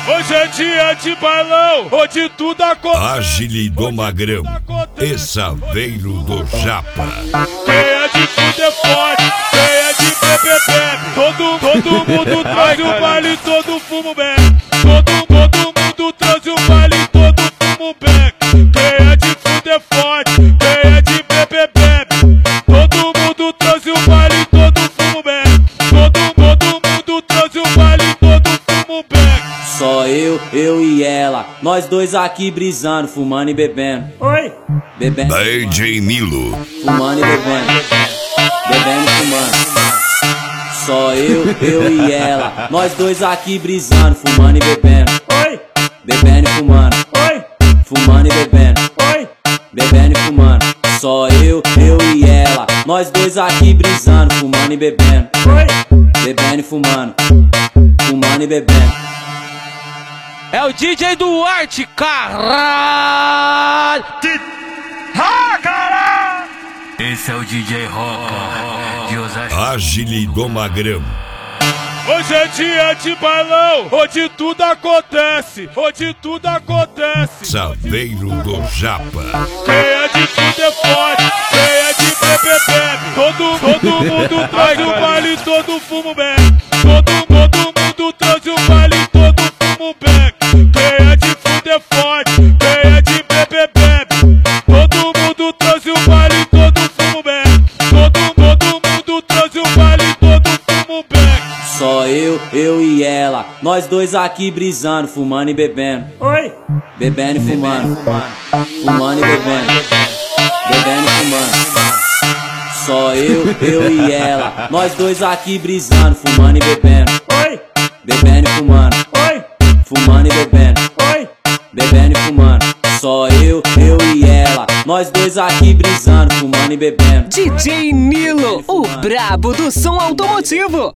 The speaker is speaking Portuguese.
Hoje é dia de bailão, onde tudo acontece. Agile do Magrão e Saveiro do Japa. Quem é de fuder forte, quem é de beber bebe. Todo mundo traz o baile, todo fumo bebe. Todo mundo traz o baile, todo fumo bebe. Quem é de fuder forte, quem é de beber bebe. Todo mundo traz o baile, todo fumo bebe. Todo mundo traz o baile, todo fumo bebe. Só eu e ela, nós dois aqui brisando, fumando e bebendo. Oi? Bebendo, DJ Nilo. fumando e bebendo. Bebendo e fumando. Só eu e ela, nós dois aqui brisando, fumando e bebendo. Oi? Bebendo e fumando. Oi? Fumando e bebendo. Oi? Bebendo e fumando. Só eu e ela, nós dois aqui brisando, fumando e bebendo. Oi? Bebendo e fumando. Fumando e bebendo. É o DJ Duarte, caralho! Esse é o DJ Roca de Osasco. Agile do Magrão. Hoje é dia de bailão, onde tudo acontece. Onde tudo acontece. Saveiro do Japa. Quem é de fuder forte, quem é de beber bebe. Todo mundo traz o baile, todo fumo bebe. Todo mundo traz o baile, todo fumo bebe. Quem é de fuder forte, quem é de beber bebe. Todo mundo traz o baile, todo fumo bebe. Todo mundo traz o baile, todo fumo bebe. Só eu e ela, nós dois aqui brisando, fumando e bebendo. Oi? Bebendo e fumando. Fumando e bebendo. Bebendo e fumando. Só eu e ela, nós dois aqui brisando, fumando e bebendo. Oi? Bebendo e fumando. Oi? Fumando e bebendo. Oi? Bebendo e fumando. Só eu e ela, nós dois aqui brisando, fumando e bebendo. DJ Nilo, o brabo do som automotivo.